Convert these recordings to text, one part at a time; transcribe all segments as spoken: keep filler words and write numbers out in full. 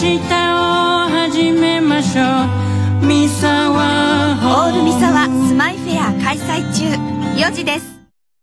日を始めましょう。三沢オール三沢スマイフェア開催中。よじです。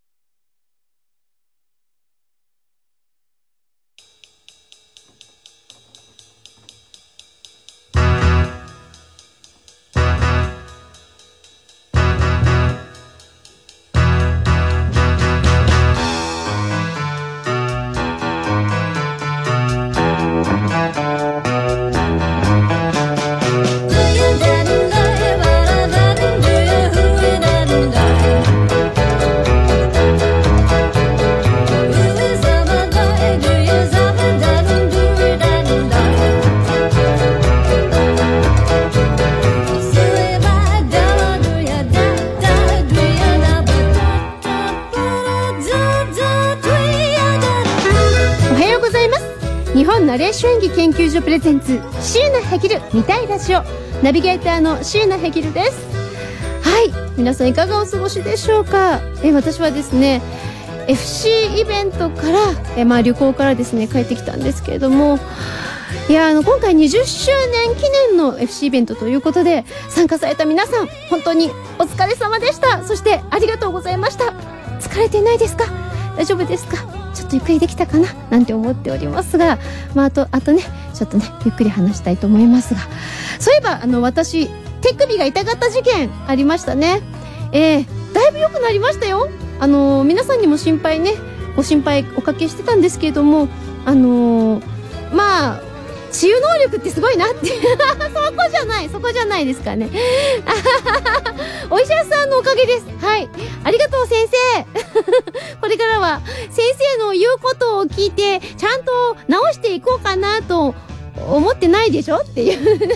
ナレーション演技研究所プレゼンツ椎名ヘギル見たいラジオ、ナビゲーターの椎名ヘギルです。はい、皆さんいかがお過ごしでしょうか。え私はですね エフシー イベントからえ、まあ、旅行からですね帰ってきたんですけれども、いやあの今回にじゅっしゅうねん記念の エフシー イベントということで参加された皆さん本当にお疲れ様でした。そしてありがとうございました。疲れていないですか？大丈夫ですか？ちょっとゆっくりできたかななんて思っておりますが、まあ、あとあとねちょっとねゆっくり話したいと思いますが、そういえばあの私手首が痛かった事件ありましたね。えー、だいぶ良くなりましたよ。あのー、皆さんにも心配ねご心配おかけしてたんですけれども、あのー、まあ治癒能力ってすごいなってそこじゃないそこじゃないですかねお医者さんのおかげです。はい、ありがとう先生これからは先生の言うことを聞いてちゃんと直していこうかなと思ってないでしょっていう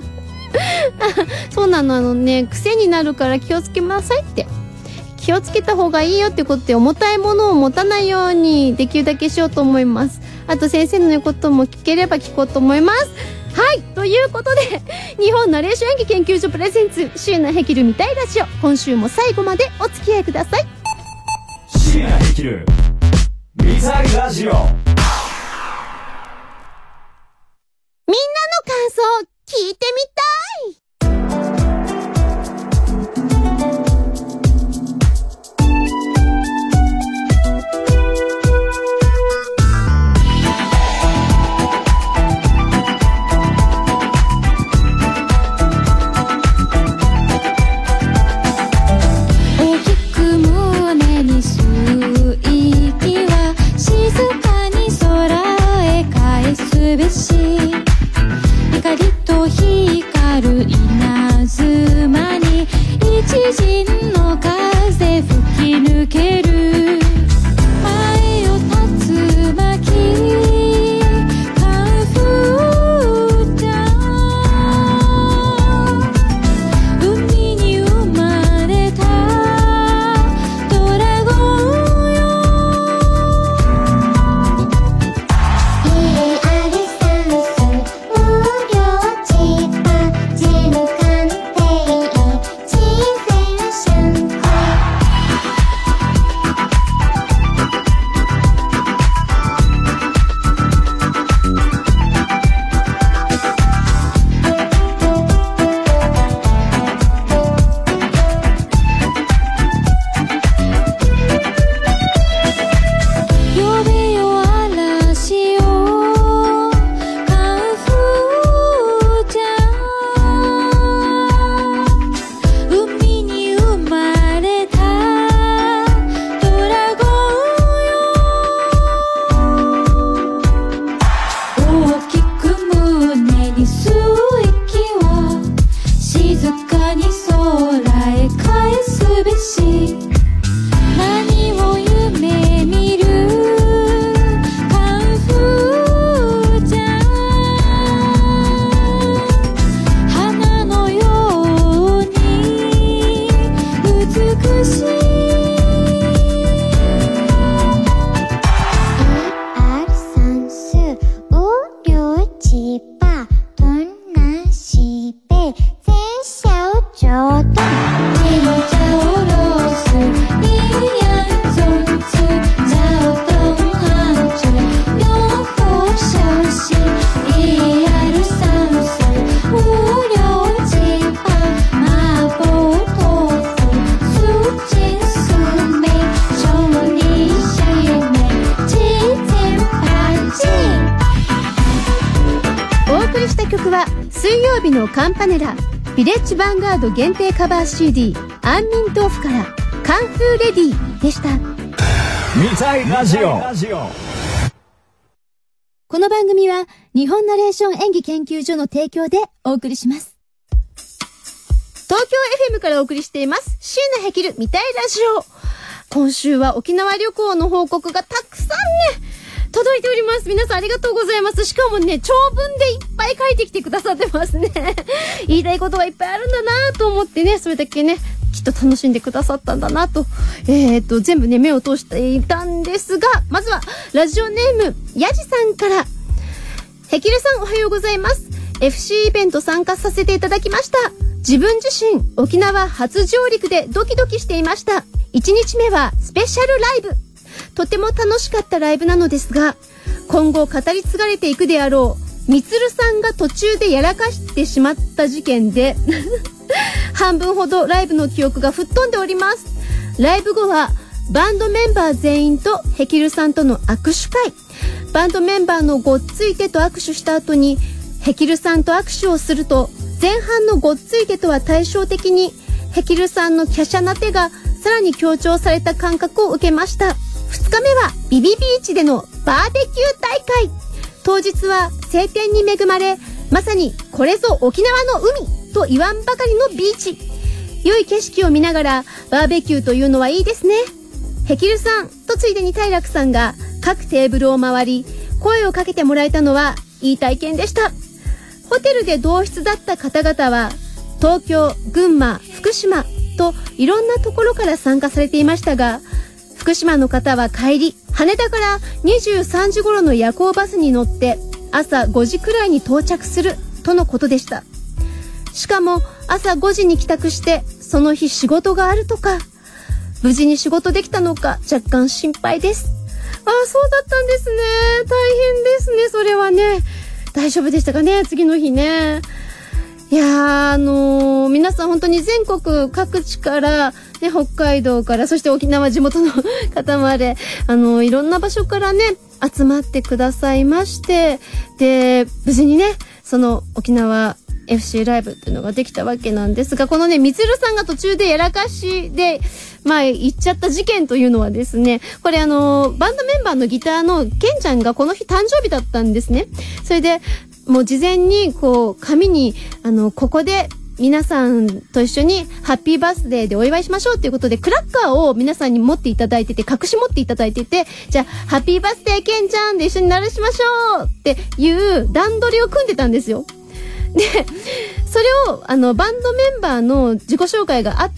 そうなの、あのね癖になるから気をつけなさいって、気をつけた方がいいよってことで重たいものを持たないようにできるだけしようと思います。あと先生の言うことも聞ければ聞こうと思います。はい、ということで日本ナレーション演技研究所プレゼンツ椎名ヘギル見たいラジオ、今週も最後までお付き合いください。 椎名ヘギル見たいラジオ、みんなの感想聞いてみたい。 光と光る稲妻に一陣の風吹き抜ける、前を竜巻寒風ちゃん、海に生まれたドラゴンよ。 送りした曲は水曜日のカンパネラヴィレッジヴァンガード限定カバー シーディー アンミントーフからカンフーレディでした。 見たいラジオ。 この番組は日本ナレーション演技研究所の提供でお送りします。 東京 エフエム からお送りしています椎名ヘキル見たいラジオ。今週は沖縄旅行の報告がたくさんね届いております。皆さんありがとうございます。しかもね、長文でいっぱい書いてきてくださってますね。言いたいことはいっぱいあるんだなと思ってね、それだけね、きっと楽しんでくださったんだなと、えーと、全部ね、目を通していたんですが、まずは、ラジオネーム、やじさんから、ヘキルさんおはようございます。エフシー イベント参加させていただきました。自分自身、沖縄初上陸でドキドキしていました。いちにちめはスペシャルライブ。とても楽しかったライブなのですが、今後語り継がれていくであろうみつるさんが途中でやらかしてしまった事件で半分ほどライブの記憶が吹っ飛んでおります。ライブ後はバンドメンバー全員とヘキルさんとの握手会。バンドメンバーのごっついてと握手した後にヘキルさんと握手をすると、前半のごっついてとは対照的にヘキルさんの華奢な手がさらに強調された感覚を受けました。ふつかめはビビビーチでのバーベキュー大会。当日は晴天に恵まれ、まさにこれぞ沖縄の海と言わんばかりのビーチ。良い景色を見ながらバーベキューというのはいいですね。ヘキルさんとついでに大楽さんが各テーブルを回り声をかけてもらえたのはいい体験でした。ホテルで同室だった方々は東京、群馬、福島といろんなところから参加されていましたが、福島の方は帰り、羽田からにじゅうさんじ頃の夜行バスに乗って朝ごじくらいに到着するとのことでした。しかも朝ごじに帰宅してその日仕事があるとか、無事に仕事できたのか若干心配です。ああ、そうだったんですね。大変ですね。それはね、大丈夫でしたかね、次の日ね。いやー、あのー、皆さん本当に全国各地から、ね、北海道から、そして沖縄地元の方まで、あのー、いろんな場所からね、集まってくださいまして、で、無事にね、その沖縄 エフシー ライブっていうのができたわけなんですが、このね、みつるさんが途中でやらかしで、まあ、行っちゃった事件というのはですね、これあのー、バンドメンバーのギターのケンちゃんがこの日誕生日だったんですね。それで、もう事前にこう紙にあのここで皆さんと一緒にハッピーバースデーでお祝いしましょうということでクラッカーを皆さんに持っていただいてて、隠し持っていただいてて、じゃあハッピーバースデーケンちゃんで一緒に鳴らしましょうっていう段取りを組んでたんですよ。で、それをあのバンドメンバーの自己紹介があって、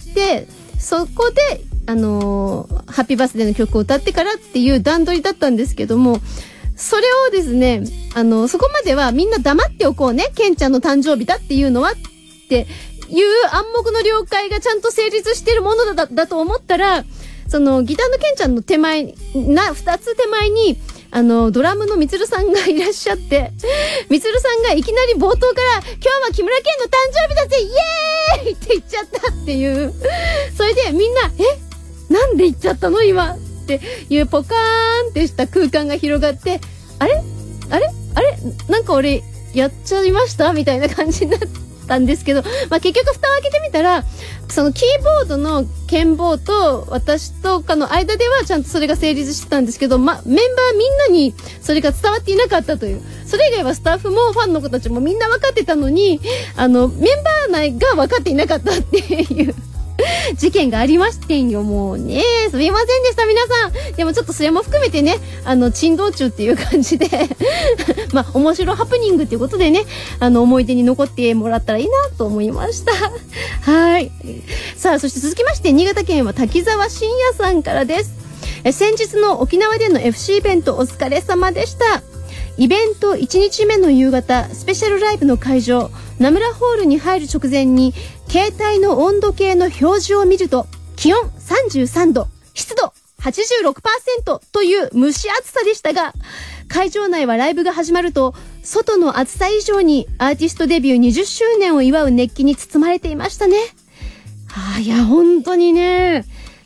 そこであのハッピーバースデーの曲を歌ってからっていう段取りだったんですけども、それをですね、あの、そこまではみんな黙っておこうね。ケンちゃんの誕生日だっていうのはっていう暗黙の了解がちゃんと成立しているものだ、だと思ったら、そのギターのケンちゃんの手前な、二つ手前に、あの、ドラムのみつるさんがいらっしゃって、みつるさんがいきなり冒頭から、今日は木村ケンの誕生日だぜイエーイって言っちゃったっていう。それでみんな、え？なんで言っちゃったの今っていうポカーンってした空間が広がって、あれあれあれなんか俺やっちゃいましたみたいな感じになったんですけど、まあ結局蓋を開けてみたら、そのキーボードの鍵棒と私とかの間ではちゃんとそれが成立してたんですけど、まあメンバーみんなにそれが伝わっていなかったという。それ以外はスタッフもファンの子たちもみんな分かってたのに、あのメンバー内が分かっていなかったっていう事件がありましてんよ。もうね、すみませんでした皆さん。でもちょっとそれも含めてね、あの珍道中っていう感じでまあ面白ハプニングっていうことでね、あの思い出に残ってもらったらいいなと思いましたはい。さあ、そして続きまして新潟県は滝沢真也さんからです。え先日の沖縄での エフシー イベントお疲れ様でした。イベントいちにちめの夕方、スペシャルライブの会場名村ホールに入る直前に携帯の温度計の表示を見ると、気温さんじゅうさんど、湿度 はちじゅうろくパーセント という蒸し暑さでしたが、会場内はライブが始まると外の暑さ以上にアーティストデビューにじゅっしゅうねんを祝う熱気に包まれていましたね。はあ、いや本当にね、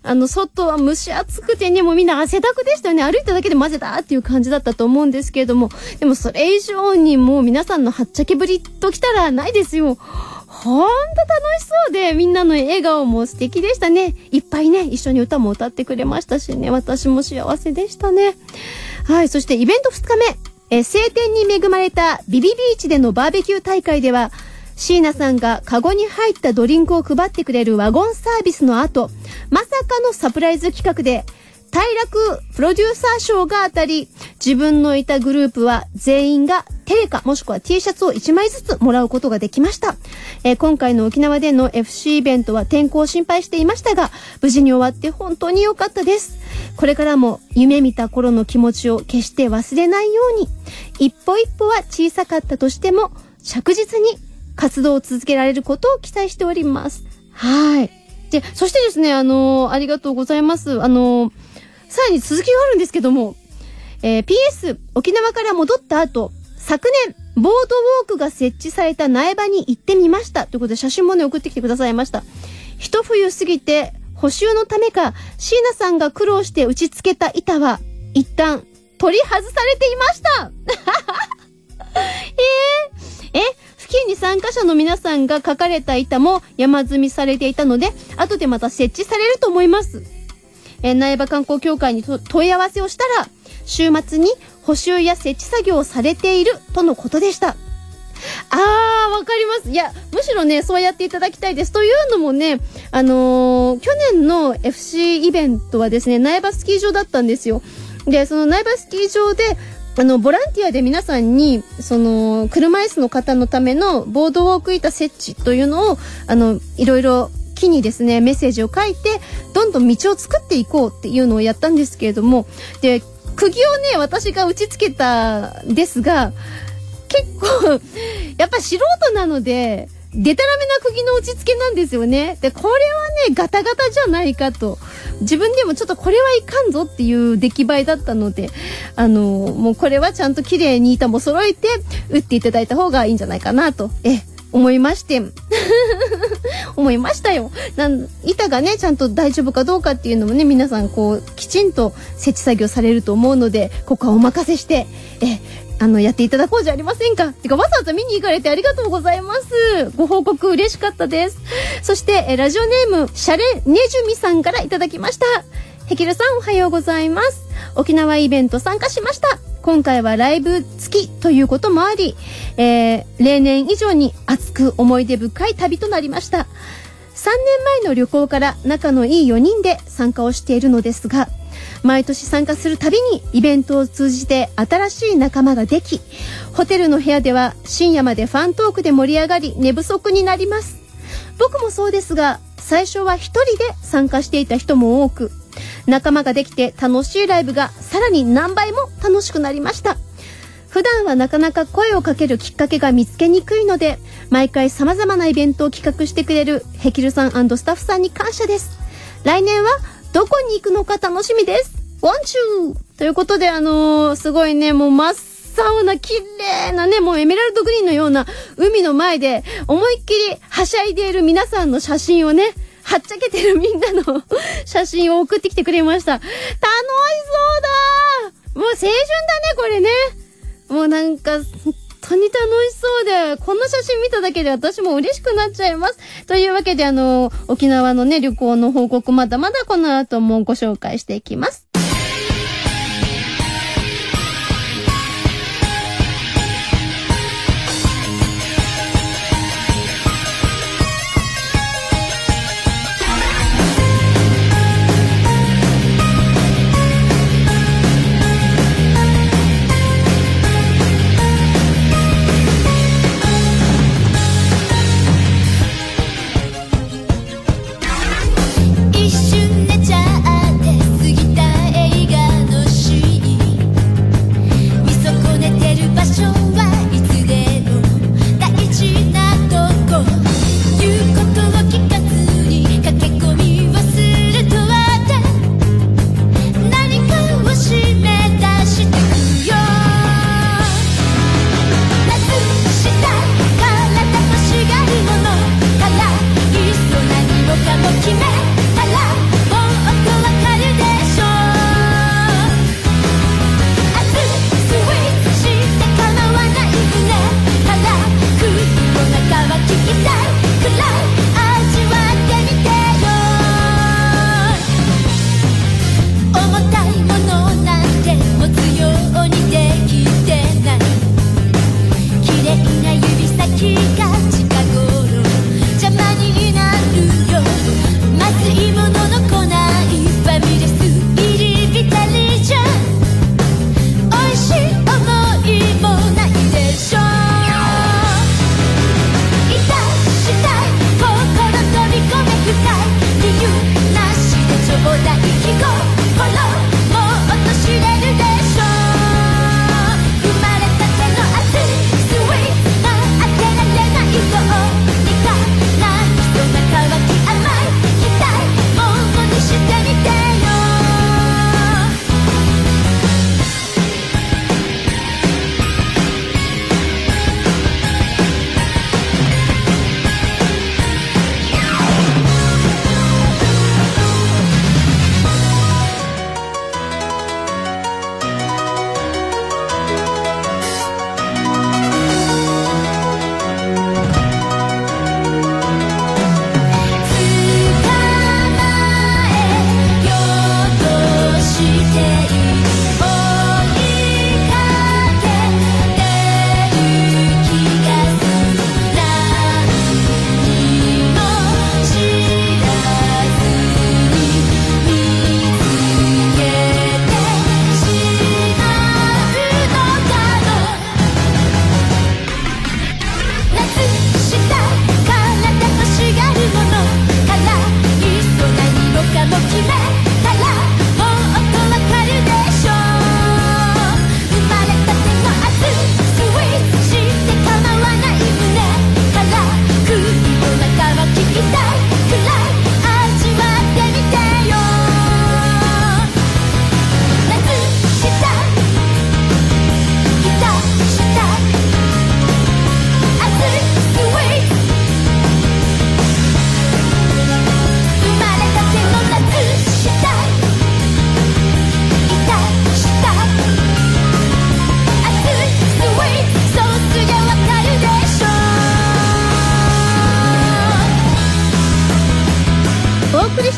あの、外は蒸し暑くてね、もうみんな汗だくでしたよね。歩いただけで混ぜたっていう感じだったと思うんですけれども、でもそれ以上にもう皆さんのはっちゃけぶりときたらないですよ。ほんと楽しそうで、みんなの笑顔も素敵でしたね。いっぱいね、一緒に歌も歌ってくれましたしね、私も幸せでしたね。はい、そしてイベントふつかめ、えー、晴天に恵まれたビビビーチでのバーベキュー大会では、椎名さんがカゴに入ったドリンクを配ってくれるワゴンサービスの後、まさかのサプライズ企画で、大楽プロデューサー賞が当たり、自分のいたグループは全員がテレカもしくは T シャツをいちまいずつもらうことができました。えー、今回の沖縄での エフシー イベントは天候を心配していましたが、無事に終わって本当に良かったです。これからも夢見た頃の気持ちを決して忘れないように、一歩一歩は小さかったとしても着実に活動を続けられることを期待しております。はい。で、そしてですね、あのー、ありがとうございます。あのー、さらに続きがあるんですけども、えー、ピーエス 沖縄から戻った後、昨年ボードウォークが設置された苗場に行ってみましたということで写真もね送ってきてくださいました。一冬過ぎて補修のためか椎名さんが苦労して打ち付けた板は一旦取り外されていました。えー、え付近に参加者の皆さんが書かれた板も山積みされていたので、後でまた設置されると思います。えー、苗場観光協会にと問い合わせをしたら、週末に補修や設置作業をされているとのことでした。あー、わかります。いや、むしろね、そうやっていただきたいです。というのもね、あのー、去年の エフシー イベントはですね、苗場スキー場だったんですよ。で、その苗場スキー場で、あの、ボランティアで皆さんに、その、車椅子の方のためのボードウォーク板設置というのを、あの、いろいろ木にですね、メッセージを書いて、どんどん道を作っていこうっていうのをやったんですけれども、で、釘をね、私が打ち付けたんですが、結構、やっぱ素人なので、デタラメな釘の打ち付けなんですよね。で、これはね、ガタガタじゃないかと。自分でもちょっとこれはいかんぞっていう出来栄えだったので、あの、もうこれはちゃんと綺麗に板も揃えて、打っていただいた方がいいんじゃないかなと、え、思いまして。思いましたよ。なん板がね、ちゃんと大丈夫かどうかっていうのもね、皆さんこう、きちんと設置作業されると思うので、ここはお任せして、え、あの、やっていただこうじゃありませんか。てか、わざわざ見に行かれてありがとうございます。ご報告嬉しかったです。そして、えラジオネーム、シャレネジュミさんからいただきました。ヘキルさんおはようございます。沖縄イベント参加しました。今回はライブ付きということもあり、えー、例年以上に熱く思い出深い旅となりました。さんねんまえの旅行から仲のいいよにんで参加をしているのですが、毎年参加するたびにイベントを通じて新しい仲間ができ、ホテルの部屋では深夜までファントークで盛り上がり寝不足になります。僕もそうですが、最初は一人で参加していた人も多く、仲間ができて楽しいライブがさらに何倍も楽しくなりました。普段はなかなか声をかけるきっかけが見つけにくいので、毎回様々なイベントを企画してくれるヘキルさん&スタッフさんに感謝です。来年はどこに行くのか楽しみです。ワンチューということで、あのー、すごいね、もう真っ青な綺麗なね、もうエメラルドグリーンのような海の前で思いっきりはしゃいでいる皆さんの写真をね、はっちゃけてるみんなの写真を送ってきてくれました。楽しそうだ。もう青春だね、これね。もうなんか、本当に楽しそうで、この写真見ただけで私も嬉しくなっちゃいます。というわけで、あの、沖縄のね、旅行の報告まだまだこの後もご紹介していきます。 一瞬寝ちゃって過ぎた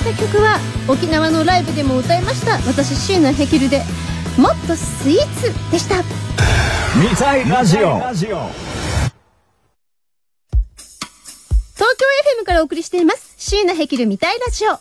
た曲は沖縄のライブでも歌いました私椎名ヘキルでもっとスイーツでした。 見たいラジオ東京 エフエム からお送りしています椎名ヘキル見たいラジオ。はい、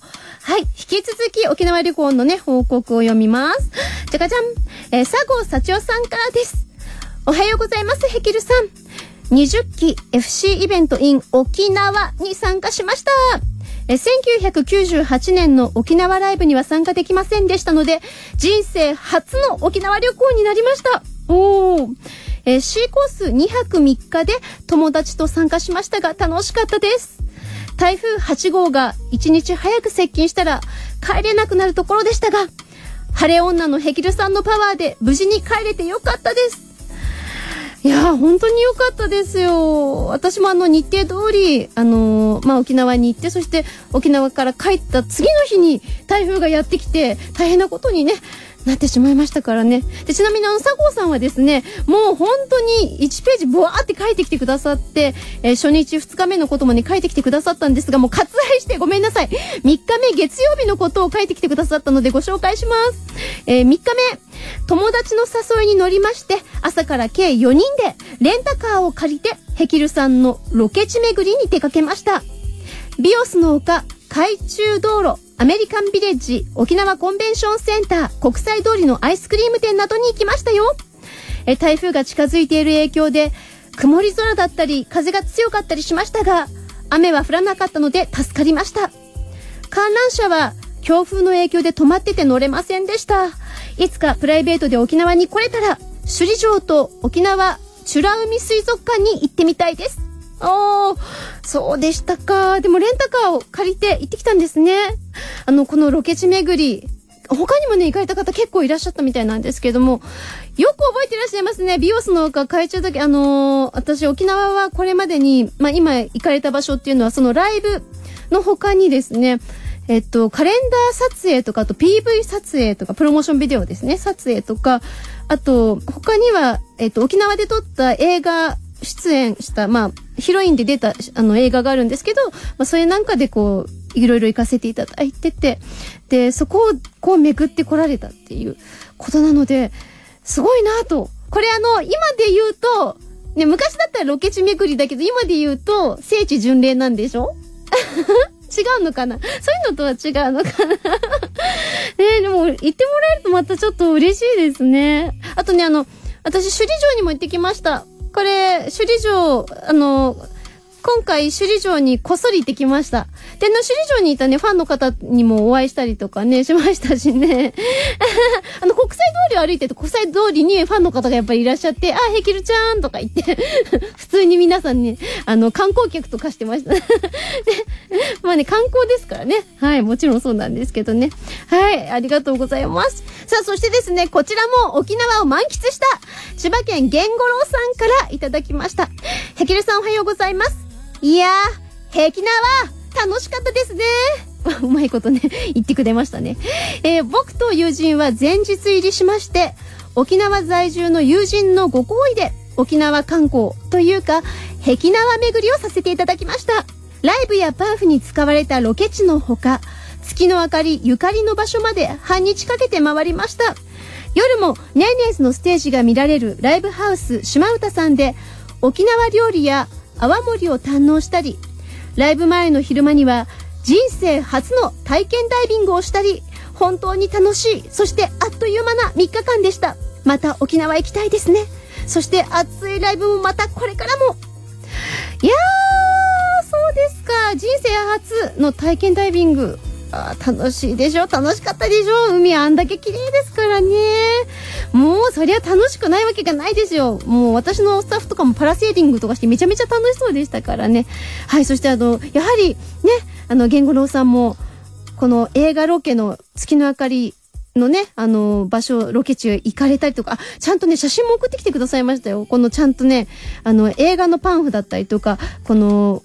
引き続き沖縄旅行のね報告を読みます。じゃかじゃん、えー、佐合幸代さんからです。おはようございます、ヘキルさん。にじゅっき エフシー イベント in 沖縄に参加しました。えせんきゅうひゃくきゅうじゅうはちねんの沖縄ライブには参加できませんでしたので、人生初の沖縄旅行になりました。おー。えー、C コースにはくみっかで友達と参加しましたが楽しかったです。台風はちごうがいちにち早く接近したら帰れなくなるところでしたが、晴れ女のヘキルさんのパワーで無事に帰れてよかったです。いやー本当によかったですよ。私もあの日程通りあのー、まあ沖縄に行って、そして沖縄から帰った次の日に台風がやってきて大変なことにねなってしまいましたからね。でちなみにあの佐合さんはですね、もう本当にいちページブワーって書いてきてくださって、えー、初日ふつかめのこともね書いてきてくださったんですが、もう割愛してごめんなさい。みっかめ月曜日のことを書いてきてくださったのでご紹介します。えー、みっかめ、友達の誘いに乗りまして、朝から計よにんでレンタカーを借りてヘキルさんのロケ地巡りに出かけました。ビオスの丘、海中道路、アメリカンビレッジ、沖縄コンベンションセンター、国際通りのアイスクリーム店などに行きましたよ。え台風が近づいている影響で曇り空だったり風が強かったりしましたが、雨は降らなかったので助かりました。観覧車は強風の影響で止まってて乗れませんでした。いつかプライベートで沖縄に来れたら首里城と沖縄美ら海水族館に行ってみたいです。おー、そうでしたか。でもレンタカーを借りて行ってきたんですね。あのこのロケ地巡り、他にもね行かれた方結構いらっしゃったみたいなんですけども、よく覚えていらっしゃいますね。ビオスの丘海中だけ、あのー、私沖縄はこれまでに、まあ今行かれた場所っていうのはそのライブの他にですね、えっとカレンダー撮影とか、あと ピーブイ 撮影とか、プロモーションビデオですね、撮影とか、あと他にはえっと沖縄で撮った映画出演した、まあヒロインで出たあの映画があるんですけど、まあそれなんかでこういろいろ行かせていただいてて、でそこをこう巡ってこられたっていうことなので、すごいなと。これあの今で言うとね、昔だったらロケ地巡りだけど、今で言うと聖地巡礼なんでしょ違うのかな、そういうのとは違うのかなねえ、でも言ってもらえるとまたちょっと嬉しいですね。あとね、あの私首里城にも行ってきました。これ首里城、あの今回首里城にこっそり行ってきました。で、の首里城にいたねファンの方にもお会いしたりとかねしましたしねあの国際通りを歩いてると国際通りにファンの方がやっぱりいらっしゃって、あ、ヘキルちゃんとか言って普通に皆さんにあの観光客と化してましたで、まあね観光ですからね、はい、もちろんそうなんですけどね、はい、ありがとうございます。さあ、そしてですね、こちらも沖縄を満喫した千葉県源五郎さんからいただきました。ヘキルさんおはようございます。いやー、ヘキナは楽しかったですね。うまいことね言ってくれましたね。えー、僕と友人は前日入りしまして、沖縄在住の友人のご厚意で沖縄観光というかヘキナワ巡りをさせていただきました。ライブやパンフに使われたロケ地のほか、月の明かりゆかりの場所まで半日かけて回りました。夜もネーネーズのステージが見られるライブハウス島唄さんで沖縄料理や泡盛を堪能したり、ライブ前の昼間には人生初の体験ダイビングをしたり、本当に楽しい、そしてあっという間なみっかかんでした。また沖縄行きたいですね。そして熱いライブもまたこれからも。いやー、そうですか。人生初の体験ダイビング、あー楽しいでしょ。楽しかったでしょ。海あんだけ綺麗ですからね。もうそりゃ楽しくないわけがないですよ。もう私のスタッフとかもパラセーリングとかしてめちゃめちゃ楽しそうでしたからね。はい、そしてあのやはりね、あの源五郎さんもこの映画ロケの月の明かりのね、あの場所、ロケ地行かれたりとか、あ、ちゃんとね写真も送ってきてくださいましたよ。このちゃんとね、あの映画のパンフだったりとか、この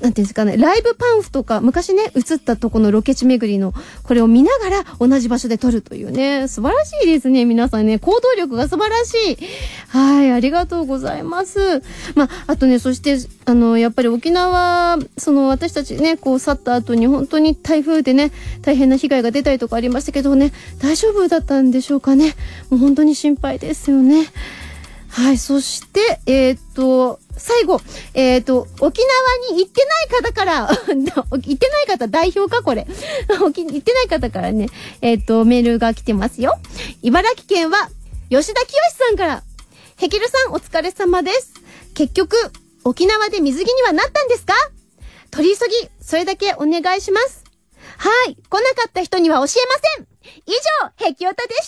なんていうんですかね、ライブパンフとか、昔ね、映ったとこのロケ地巡りの、これを見ながら同じ場所で撮るというね、素晴らしいですね、皆さんね。行動力が素晴らしい。はい、ありがとうございます。まあ、あとね、そして、あの、やっぱり沖縄、その私たちね、こう去った後に本当に台風でね、大変な被害が出たりとかありましたけどね、大丈夫だったんでしょうかね。もう本当に心配ですよね。はい、そして、えー、っと、最後、えー、っと、沖縄に行ってない方から、行ってない方代表かこれ。行ってない方からね、えー、っと、メールが来てますよ。茨城県は、吉田清さんから、ヘキルさんお疲れ様です。結局、沖縄で水着にはなったんですか？取り急ぎ、それだけお願いします。はい、来なかった人には教えません。以上、ヘキオタでした。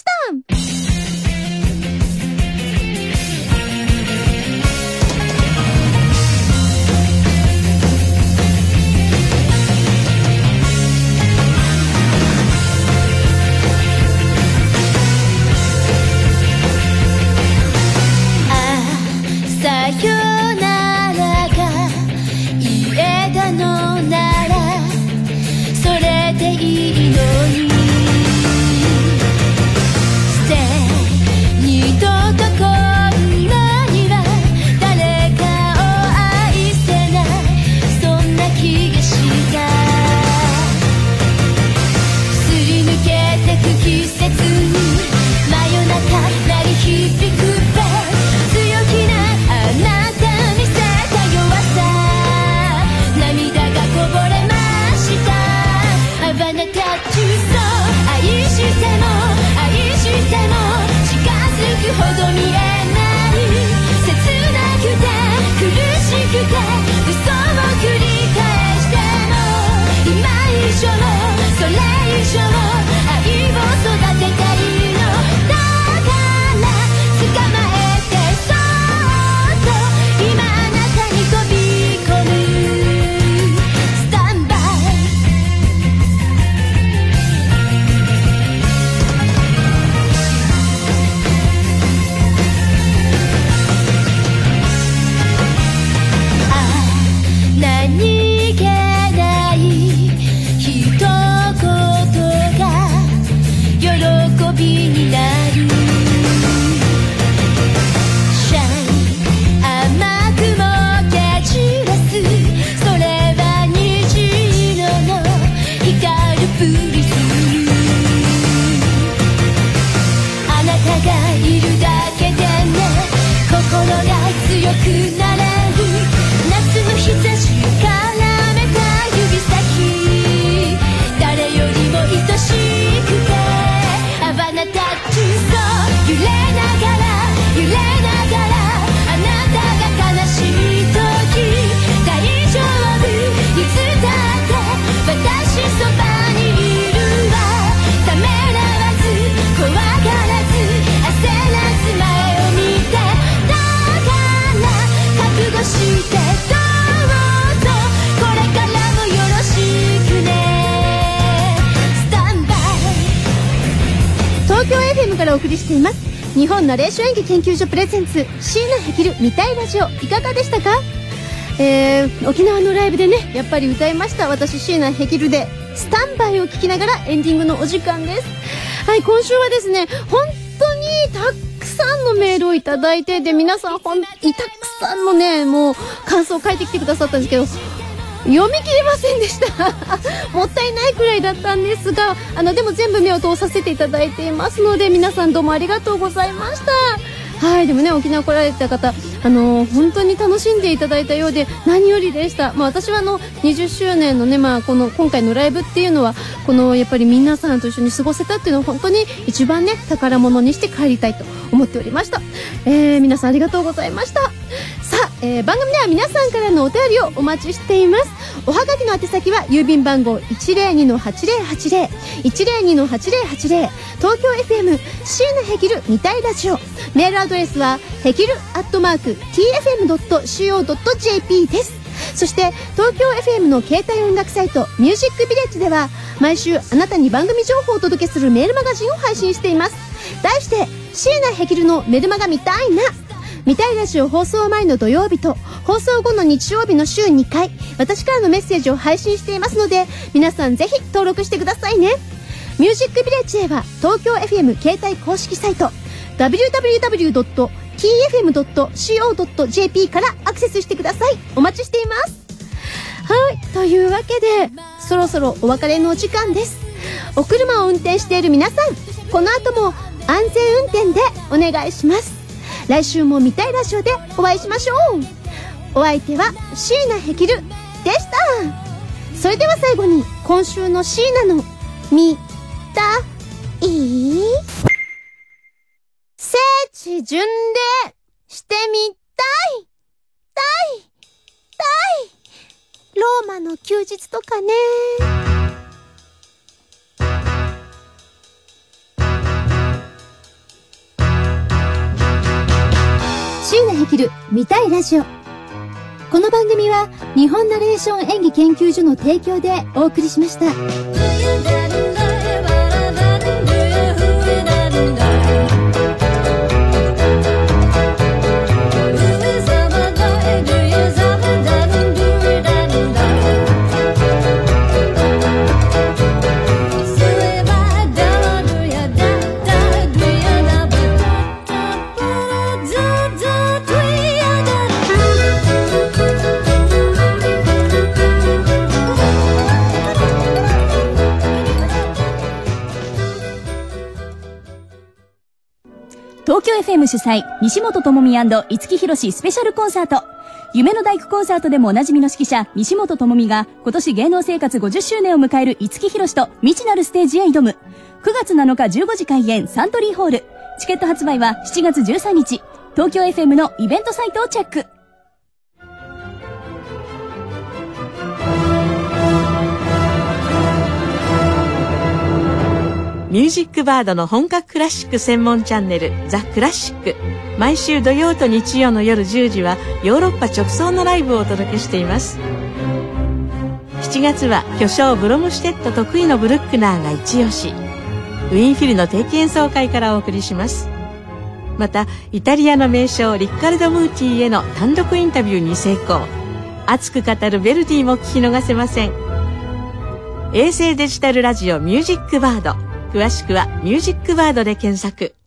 さよならが言えたのならそれでいいのにして二度とこんなには誰かを愛せないそんな気がしたすり抜けてく季節に真夜中鳴り響くほど見えない切なくて苦しくて嘘を繰り返しても今以上それ以上愛を育てたいのだから捕まえてそっと今あなたに飛び込むスタンバイ何気ない一言が喜びになるシャイ甘くも蹴散らすそれは虹色の光るプリズムあなたがいるだけでね心が強くなれる夏の日差し絡めた指先誰よりも愛しくてあばなタッチそう揺れながら揺れながらあなたが悲しい時大丈夫いつだって私そばにいるわためらわず怖がらず焦らず前を見てだから覚悟して東京 エフエム からお送りしています日本ナレーション演技研究所プレゼンツ椎名ヘキル見たいラジオいかがでしたか？えー、沖縄のライブでねやっぱり歌いました私椎名ヘキルでスタンバイを聞きながらエンディングのお時間です。はい、今週はですね本当にたくさんのメールをいただいてで皆さんほんたくさんのねもう感想を書いてきてくださったんですけど読み切れませんでしたもったいないくらいだったんですがあのでも全部目を通させていただいていますので皆さんどうもありがとうございました。はい、でもね沖縄来られた方あの本当に楽しんでいただいたようで何よりでした。まあ私はあのにじゅっしゅうねんのねまあこの今回のライブっていうのはこのやっぱり皆さんと一緒に過ごせたっていうのを本当に一番ね宝物にして帰りたいと思っておりました。えー、皆さんありがとうございました。さあ、えー、番組では皆さんからのお便りをお待ちしています。おはがきの宛先は郵便番号 いちまるにのはちまるはちまる いちまるにのはちまるはちまる 東京 エフエム 椎名ヘキル見たいラジオメールアドレスはヘキルアットマーク ティーエフエムドットシーオードットジェーピー です。そして東京 エフエム の携帯音楽サイトミュージックビレッジでは毎週あなたに番組情報をお届けするメールマガジンを配信しています。題して椎名ヘキルのメルマガ見たいな見たいラジオ放送前の土曜日と放送後の日曜日の週にかい、私からのメッセージを配信していますので、皆さんぜひ登録してくださいね。ミュージックビレッジへは東京 エフエム 携帯公式サイト ダブリューダブリューダブリュードットキーエフエムドットシーオードットジェーピー からアクセスしてください。お待ちしています。はい、というわけでそろそろお別れのお時間です。お車を運転している皆さん、この後も安全運転でお願いします。来週も見たいラジオでお会いしましょう。お相手は椎名ヘキルでした。それでは最後に今週の椎名の見たい聖地巡礼してみたいたいたいローマの休日とかね。椎名ヘキル見たいラジオ。この番組は日本ナレーション演技研究所の提供でお送りしました。 東京 エフエム 主催、西本智美&五木ひろしスペシャルコンサート。夢の大工コンサートでもおなじみの指揮者、西本智美が今年芸能生活ごじゅっしゅうねんを迎える五木ひろしと未知なるステージへ挑む。くがつなのかじゅうごじ開演、サントリーホール。チケット発売はしちがつじゅうさんにち。東京 エフエム のイベントサイトをチェック。 ミュージックバードの本格クラシック専門チャンネルザ・クラシック。毎週土曜と日曜の夜じゅうじはヨーロッパ直送のライブをお届けしています。しちがつは巨匠ブロムシュテット得意のブルックナーが一押し、ウィーンフィルの定期演奏会からお送りします。またイタリアの名匠リッカルド・ムーティへの単独インタビューに成功。熱く語るヴェルディも聞き逃せません。衛星デジタルラジオミュージックバード。詳しくはミュージックバードで検索。